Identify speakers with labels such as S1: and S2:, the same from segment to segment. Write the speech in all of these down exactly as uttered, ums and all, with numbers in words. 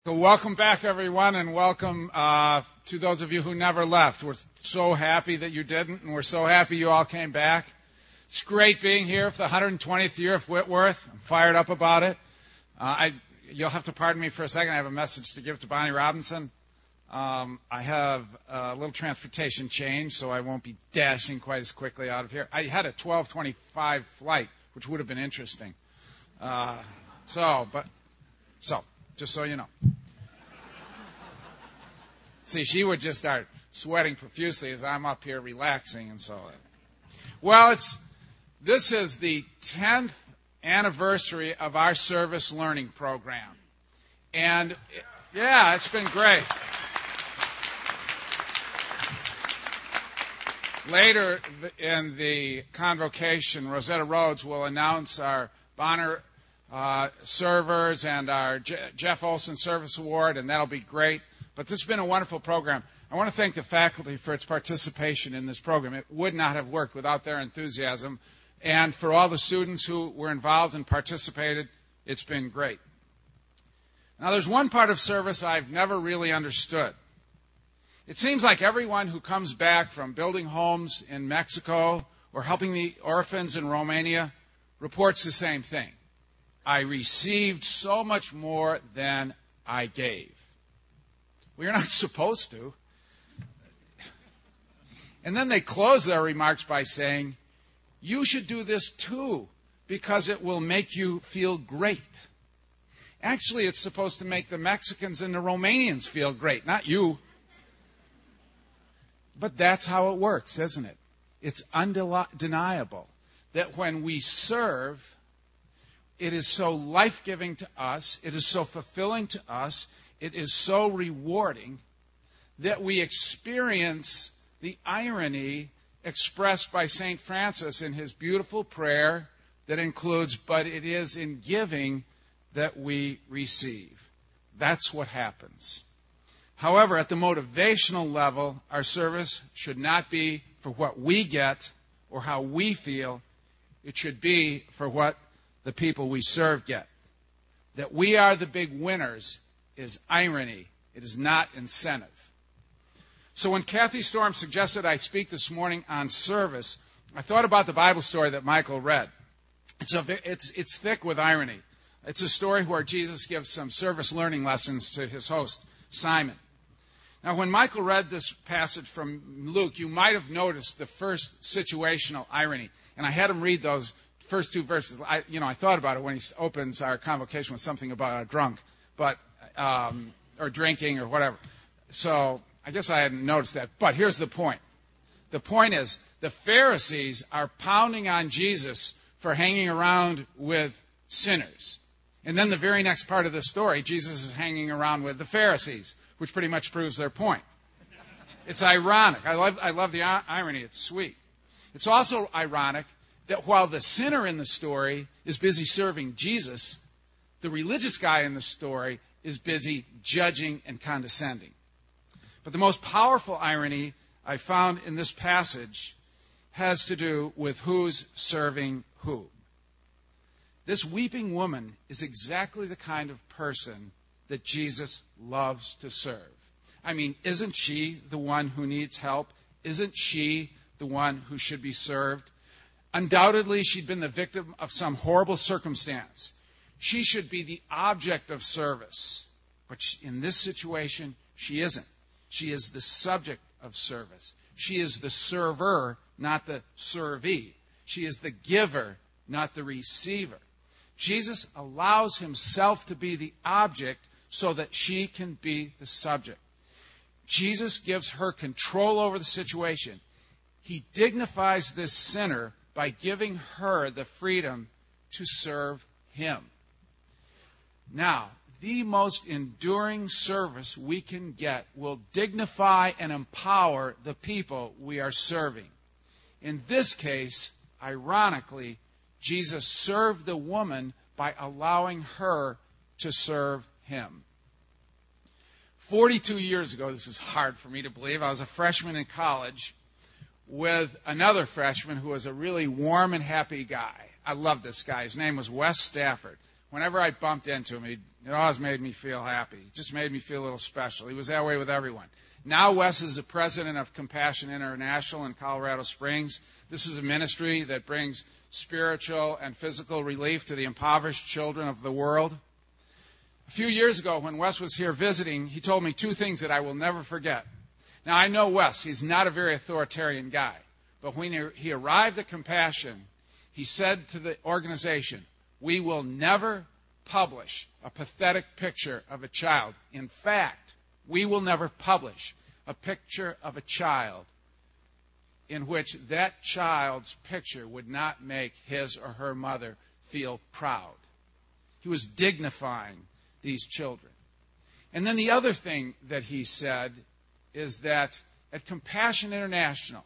S1: So welcome back, everyone, and welcome uh, to those of you who never left. We're so happy that you didn't, and we're so happy you all came back. It's great being here for the one hundred twentieth year of Whitworth. I'm fired up about it. Uh, I, you'll have to pardon me for a second. I have a message to give to Bonnie Robinson. Um, I have a little transportation change, so I won't be dashing quite as quickly out of here. I had a twelve twenty-five flight, which would have been interesting. Uh, so, but, so, just so you know. See, she would just start sweating profusely as I'm up here relaxing and so on. Well, it's this is the tenth anniversary of our service learning program. And, it, yeah, it's been great. Later in the convocation, Rosetta Rhodes will announce our Bonner uh, servers and our Je- Jeff Olson Service Award, and that'll be great. But this has been a wonderful program. I want to thank the faculty for its participation in this program. It would not have worked without their enthusiasm. And for all the students who were involved and participated, it's been great. Now, there's one part of service I've never really understood. It seems like everyone who comes back from building homes in Mexico or helping the orphans in Romania reports the same thing. I received so much more than I gave. Well, you're not supposed to. And then they close their remarks by saying, you should do this too, because it will make you feel great. Actually, it's supposed to make the Mexicans and the Romanians feel great, not you. But that's how it works, isn't it? It's undeniable that when we serve, it is so life-giving to us, it is so fulfilling to us, it is so rewarding that we experience the irony expressed by Saint Francis in his beautiful prayer that includes, but it is in giving that we receive. That's what happens. However, at the motivational level, our service should not be for what we get or how we feel. It should be for what the people we serve get. That we are the big winners is irony. It is not incentive. So when Kathy Storm suggested I speak this morning on service, I thought about the Bible story that Michael read. It's, a, it's, it's thick with irony. It's a story where Jesus gives some service learning lessons to his host, Simon. Now, when Michael read this passage from Luke, you might have noticed the first situational irony. And I had him read those first two verses. I, you know, I thought about it when he opens our convocation with something about a drunk, but um, or drinking or whatever. So I guess I hadn't noticed that. But here's the point. The point is the Pharisees are pounding on Jesus for hanging around with sinners. And then the very next part of the story, Jesus is hanging around with the Pharisees, which pretty much proves their point. It's ironic. I love, I love the irony. It's sweet. It's also ironic that while the sinner in the story is busy serving Jesus, the religious guy in the story is busy judging and condescending. But the most powerful irony I found in this passage has to do with who's serving who. This weeping woman is exactly the kind of person that Jesus loves to serve. I mean, isn't she the one who needs help? Isn't she the one who should be served? Undoubtedly, she'd been the victim of some horrible circumstance. She should be the object of service. But in this situation, she isn't. She is the subject of service. She is the server, not the servee. She is the giver, not the receiver. Jesus allows himself to be the object so that she can be the subject. Jesus gives her control over the situation. He dignifies this sinner by giving her the freedom to serve him. Now, the most enduring service we can get will dignify and empower the people we are serving. In this case, ironically, Jesus served the woman by allowing her to serve him. forty-two years ago, this is hard for me to believe, I was a freshman in college with another freshman who was a really warm and happy guy. I love this guy. His name was Wes Stafford. whenever I bumped into him, he, it always made me feel happy. It just made me feel a little special. He was that way with everyone. Now Wes is the president of Compassion International in Colorado Springs. This is a ministry that brings spiritual and physical relief to the impoverished children of the world. A few years ago, when Wes was here visiting, he told me two things that I will never forget. Now, I know Wes. He's not a very authoritarian guy. But when he, he arrived at Compassion, he said to the organization, "We will never publish a pathetic picture of a child. In fact, we will never publish a picture of a child in which that child's picture would not make his or her mother feel proud." He was dignifying these children. And then the other thing that he said is that at Compassion International,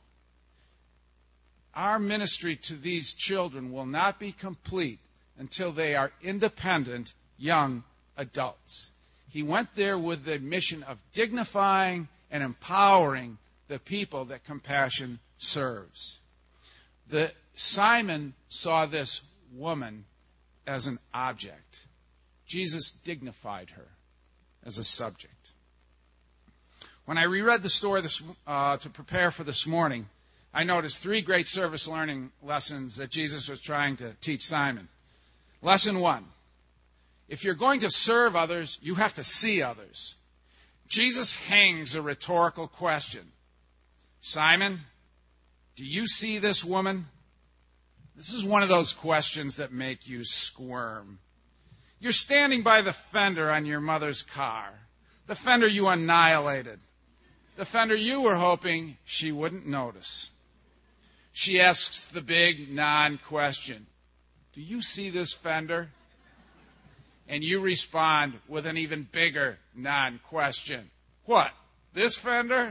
S1: our ministry to these children will not be complete until they are independent young adults. He went there with the mission of dignifying and empowering the people that Compassion serves. The, Simon saw this woman as an object. Jesus dignified her as a subject. When I reread the story this, uh, to prepare for this morning, I noticed three great service learning lessons that Jesus was trying to teach Simon. Lesson one, if you're going to serve others, you have to see others. Jesus hangs a rhetorical question. Simon, do you see this woman? This is one of those questions that make you squirm. You're standing by the fender on your mother's car, the fender you annihilated, the fender you were hoping she wouldn't notice. She asks the big non-question, do you see this fender? And you respond with an even bigger non-question. What, this fender?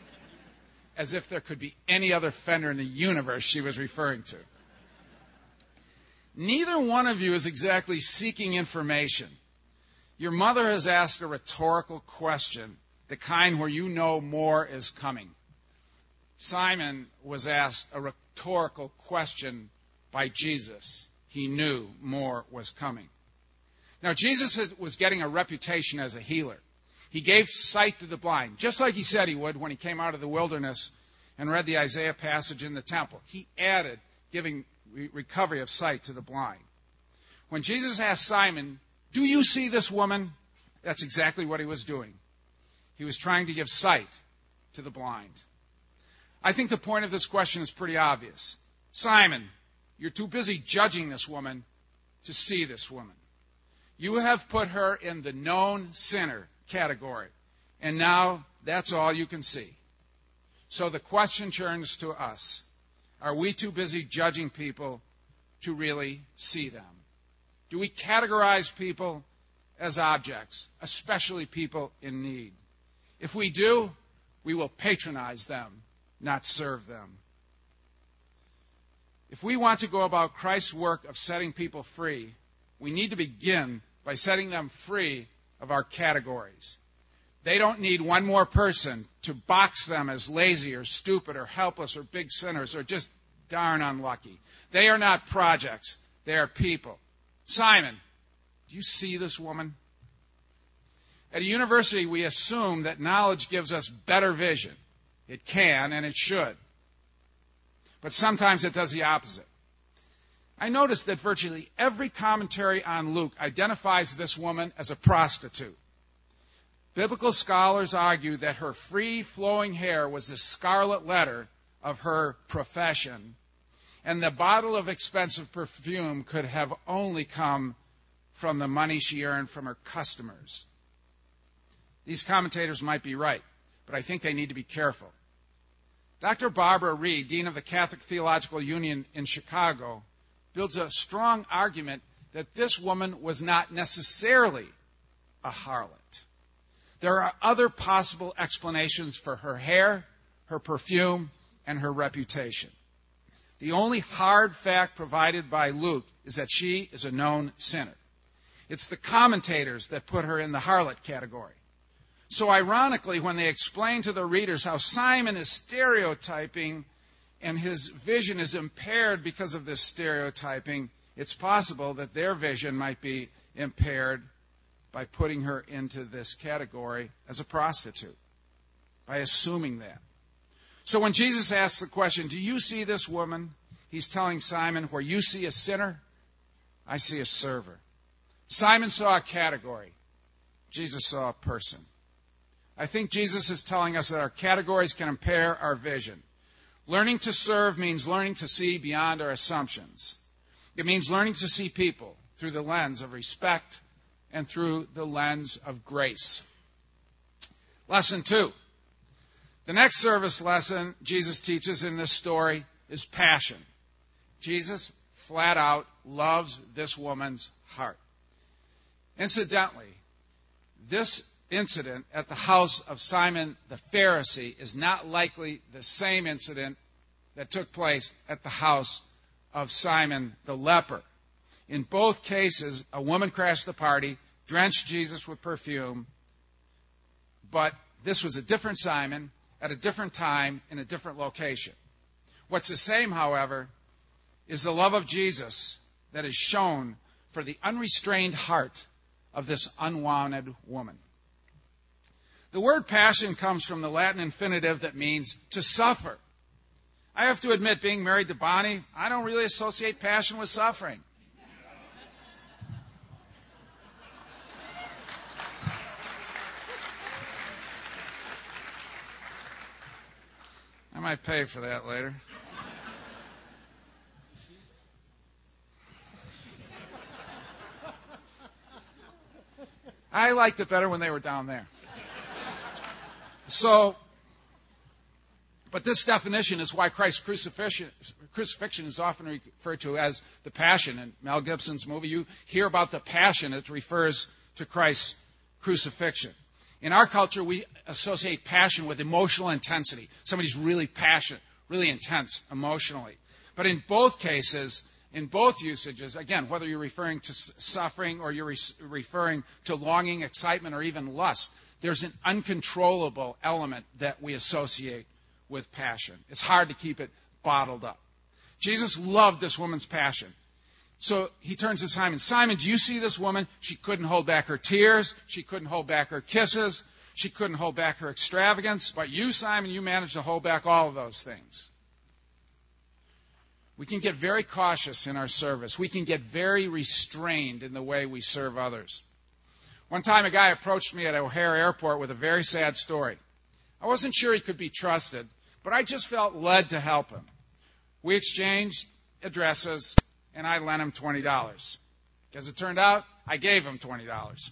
S1: As if there could be any other fender in the universe she was referring to. Neither one of you is exactly seeking information. Your mother has asked a rhetorical question, the kind where you know more is coming. Simon was asked a rhetorical question by Jesus. He knew more was coming. Now, Jesus was getting a reputation as a healer. He gave sight to the blind, just like he said he would when he came out of the wilderness and read the Isaiah passage in the temple. He added giving recovery of sight to the blind. When Jesus asked Simon, do you see this woman? That's exactly what he was doing. He was trying to give sight to the blind. I think the point of this question is pretty obvious. Simon, you're too busy judging this woman to see this woman. You have put her in the known sinner category, and now that's all you can see. So the question turns to us. Are we too busy judging people to really see them? Do we categorize people as objects, especially people in need? If we do, we will patronize them, not serve them. If we want to go about Christ's work of setting people free, we need to begin by setting them free of our categories. They don't need one more person to box them as lazy or stupid or helpless or big sinners or just darn unlucky. They are not projects. They are people. Simon, do you see this woman? At a university, we assume that knowledge gives us better vision. It can and it should. But sometimes it does the opposite. I noticed that virtually every commentary on Luke identifies this woman as a prostitute. Biblical scholars argue that her free-flowing hair was the scarlet letter of her profession, and the bottle of expensive perfume could have only come from the money she earned from her customers. These commentators might be right, but I think they need to be careful. Doctor Barbara Reed, Dean of the Catholic Theological Union in Chicago, builds a strong argument that this woman was not necessarily a harlot. There are other possible explanations for her hair, her perfume, and her reputation. The only hard fact provided by Luke is that she is a known sinner. It's the commentators that put her in the harlot category. So ironically, when they explain to the readers how Simon is stereotyping and his vision is impaired because of this stereotyping, it's possible that their vision might be impaired by putting her into this category as a prostitute, by assuming that. So when Jesus asks the question, do you see this woman? He's telling Simon, where you see a sinner, I see a server. Simon saw a category. Jesus saw a person. I think Jesus is telling us that our categories can impair our vision. Learning to serve means learning to see beyond our assumptions. It means learning to see people through the lens of respect and through the lens of grace. Lesson two. The next service lesson Jesus teaches in this story is passion. Jesus flat out loves this woman's heart. Incidentally, this incident at the house of Simon the Pharisee is not likely the same incident that took place at the house of Simon the leper. In both cases, a woman crashed the party, drenched Jesus with perfume, but this was a different Simon at a different time in a different location. What's the same, however, is the love of Jesus that is shown for the unrestrained heart of this unwanted woman. The word passion comes from the Latin infinitive that means to suffer. I have to admit, being married to Bonnie, I don't really associate passion with suffering. I might pay for that later. I liked it better when they were down there. So, but this definition is why Christ's crucifixion, crucifixion is often referred to as the Passion. In Mel Gibson's movie, you hear about the Passion. It refers to Christ's crucifixion. In our culture, we associate passion with emotional intensity. Somebody's really passionate, really intense emotionally. But in both cases, in both usages, again, whether you're referring to suffering or you're re- referring to longing, excitement, or even lust, there's an uncontrollable element that we associate with passion. It's hard to keep it bottled up. Jesus loved this woman's passion. So he turns to Simon. Simon, do you see this woman? She couldn't hold back her tears. She couldn't hold back her kisses. She couldn't hold back her extravagance. But you, Simon, you managed to hold back all of those things. We can get very cautious in our service. We can get very restrained in the way we serve others. One time a guy approached me at O'Hare Airport with a very sad story. I wasn't sure he could be trusted, but I just felt led to help him. We exchanged addresses, and I lent him twenty dollars. As it turned out, I gave him twenty dollars.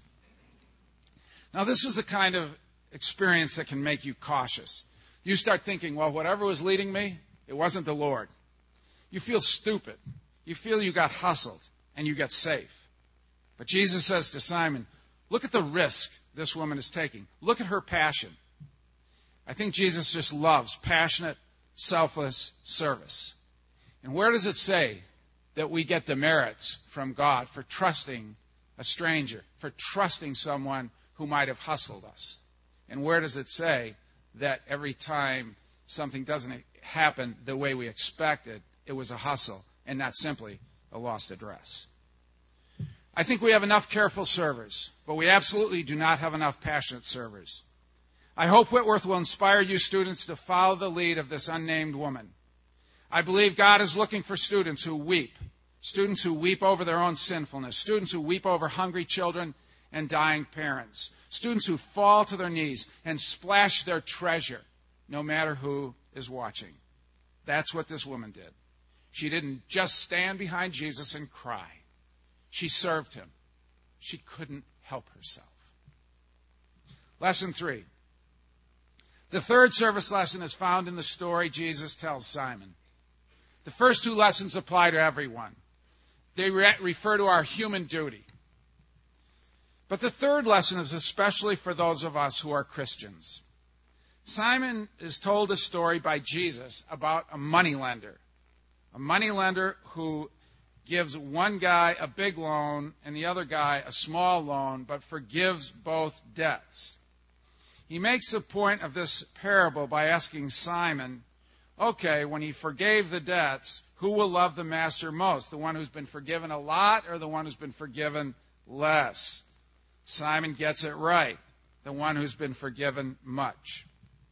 S1: Now, this is the kind of experience that can make you cautious. You start thinking, well, whatever was leading me, it wasn't the Lord. You feel stupid. You feel you got hustled, and you get safe. But Jesus says to Simon, look at the risk this woman is taking. Look at her passion. I think Jesus just loves passionate, selfless service. And where does it say that we get demerits from God for trusting a stranger, for trusting someone who might have hustled us? And where does it say that every time something doesn't happen the way we expected, it was a hustle and not simply a lost address? I think we have enough careful servers, but we absolutely do not have enough passionate servers. I hope Whitworth will inspire you students to follow the lead of this unnamed woman. I believe God is looking for students who weep, students who weep over their own sinfulness, students who weep over hungry children and dying parents, students who fall to their knees and splash their treasure, no matter who is watching. That's what this woman did. She didn't just stand behind Jesus and cry. She served him. She couldn't help herself. Lesson three. The third service lesson is found in the story Jesus tells Simon. The first two lessons apply to everyone. They re- refer to our human duty. But the third lesson is especially for those of us who are Christians. Simon is told a story by Jesus about a moneylender. A moneylender who gives one guy a big loan and the other guy a small loan, but forgives both debts. He makes the point of this parable by asking Simon, okay, when he forgave the debts, who will love the master most? The one who's been forgiven a lot or the one who's been forgiven less. Simon gets it right, the one who's been forgiven much.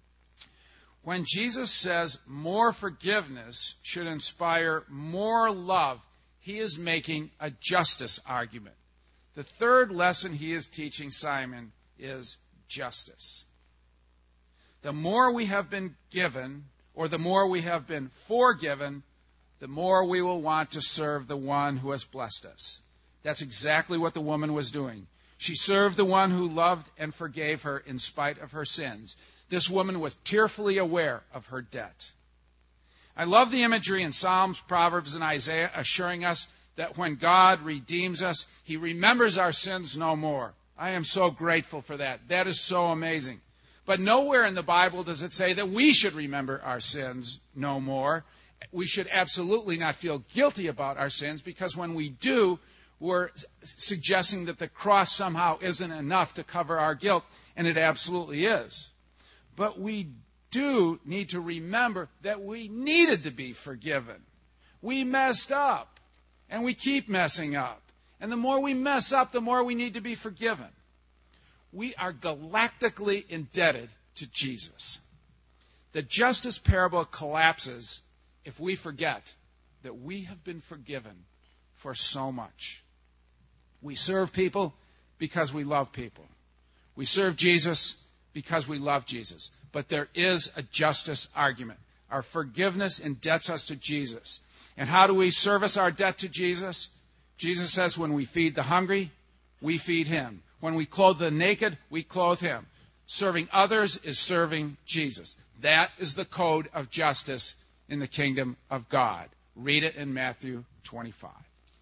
S1: When Jesus says more forgiveness should inspire more love, he is making a justice argument. The third lesson he is teaching Simon is justice. The more we have been given, or the more we have been forgiven, the more we will want to serve the one who has blessed us. That's exactly what the woman was doing. She served the one who loved and forgave her in spite of her sins. This woman was tearfully aware of her debt. I love the imagery in Psalms, Proverbs, and Isaiah assuring us that when God redeems us, he remembers our sins no more. I am so grateful for that. That is so amazing. But nowhere in the Bible does it say that we should remember our sins no more. We should absolutely not feel guilty about our sins, because when we do, we're suggesting that the cross somehow isn't enough to cover our guilt, and it absolutely is. But we do need to remember that we needed to be forgiven. We messed up, and we keep messing up. And the more we mess up, the more we need to be forgiven. We are galactically indebted to Jesus. The justice parable collapses if we forget that we have been forgiven for so much. We serve people because we love people. We serve Jesus because we love Jesus. But there is a justice argument. Our forgiveness indebts us to Jesus. And how do we service our debt to Jesus? Jesus says when we feed the hungry, we feed him. When we clothe the naked, we clothe him. Serving others is serving Jesus. That is the code of justice in the kingdom of God. Read it in Matthew twenty-five.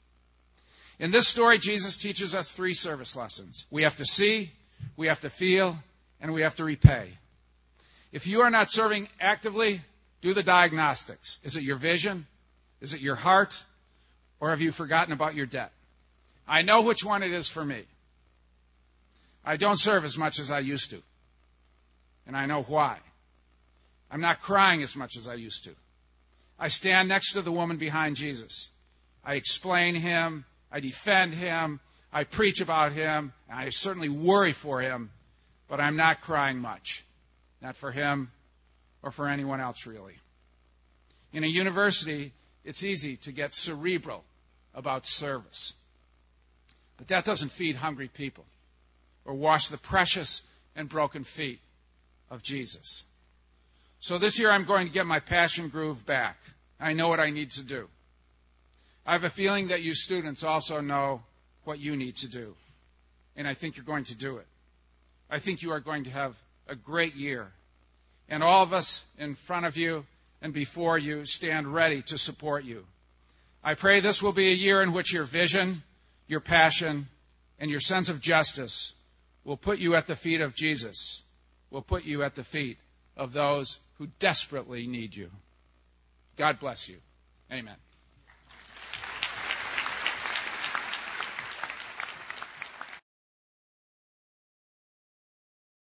S1: In this story, Jesus teaches us three service lessons. We have to see, we have to feel, and we have to repay. If you are not serving actively, do the diagnostics. Is it your vision? Is it your heart? Or have you forgotten about your debt? I know which one it is for me. I don't serve as much as I used to. And I know why. I'm not crying as much as I used to. I stand next to the woman behind Jesus. I explain him. I defend him. I preach about him. And I certainly worry for him. But I'm not crying much. Not for him or for anyone else, really. In a university, it's easy to get cerebral about service. But that doesn't feed hungry people or wash the precious and broken feet of Jesus. So this year I'm going to get my passion groove back. I know what I need to do. I have a feeling that you students also know what you need to do. And I think you're going to do it. I think you are going to have a great year. And all of us in front of you and before you stand ready to support you. I pray this will be a year in which your vision, your passion, and your sense of justice will put you at the feet of Jesus, will put you at the feet of those who desperately need you. God bless you. Amen.